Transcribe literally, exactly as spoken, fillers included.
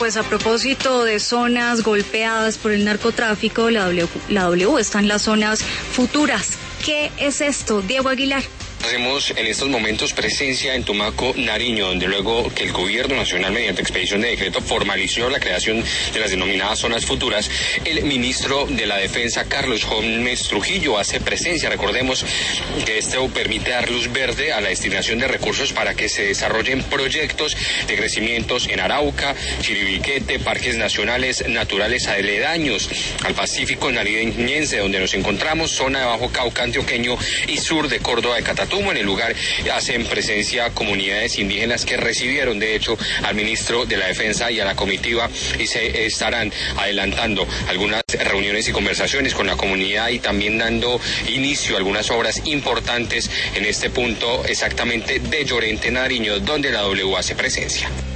pues a propósito de zonas golpeadas por el narcotráfico, la W, la W está en las zonas futuras. ¿Qué es esto, Diego Aguilar? Hacemos en estos momentos presencia en Tumaco, Nariño, donde luego que el gobierno nacional mediante expedición de decreto formalizó la creación de las denominadas zonas futuras, el ministro de la Defensa, Carlos Holmes Trujillo, hace presencia. Recordemos que esto permite dar luz verde a la destinación de recursos para que se desarrollen proyectos de crecimientos en Arauca, Chiribiquete, parques nacionales naturales aledaños al Pacífico nariñense, donde nos encontramos, zona de Bajo Cauca antioqueño y sur de Córdoba de Catatumbo. En el lugar hacen presencia comunidades indígenas que recibieron de hecho al ministro de la Defensa y a la comitiva, y se estarán adelantando algunas reuniones y conversaciones con la comunidad y también dando inicio a algunas obras importantes en este punto exactamente de Llorente, Nariño, donde la W hace presencia.